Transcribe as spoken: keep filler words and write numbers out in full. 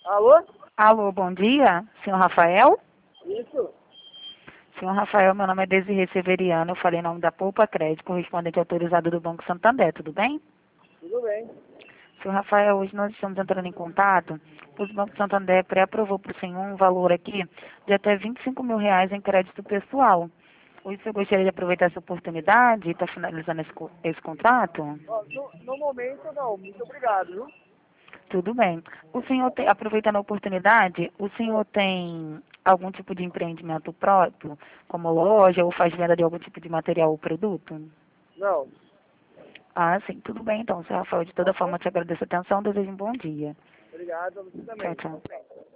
Alô? Alô, bom dia, senhor Rafael? Isso? Senhor Rafael, meu nome é Desirê Severiano, eu falei em nome da Poupa Crédito, correspondente autorizado do Banco Santander, tudo bem? Tudo bem. Senhor Rafael, hoje nós estamos entrando em contato, pois o Banco Santander pré-aprovou para o senhor um valor aqui de até vinte e cinco mil reais em crédito pessoal. Hoje você gostaria de aproveitar essa oportunidade e está finalizando esse, co- esse contrato? Ó, no, no momento, não. Muito obrigado, viu? Tudo bem. O senhor tem, aproveitando a oportunidade, o senhor tem algum tipo de empreendimento próprio, como loja, ou faz venda de algum tipo de material ou produto? Não. Ah, sim, tudo bem então, senhor Rafael. De toda Ok? forma, eu te agradeço a atenção, desejo um bom dia. Obrigado a você Tchau, também. tchau.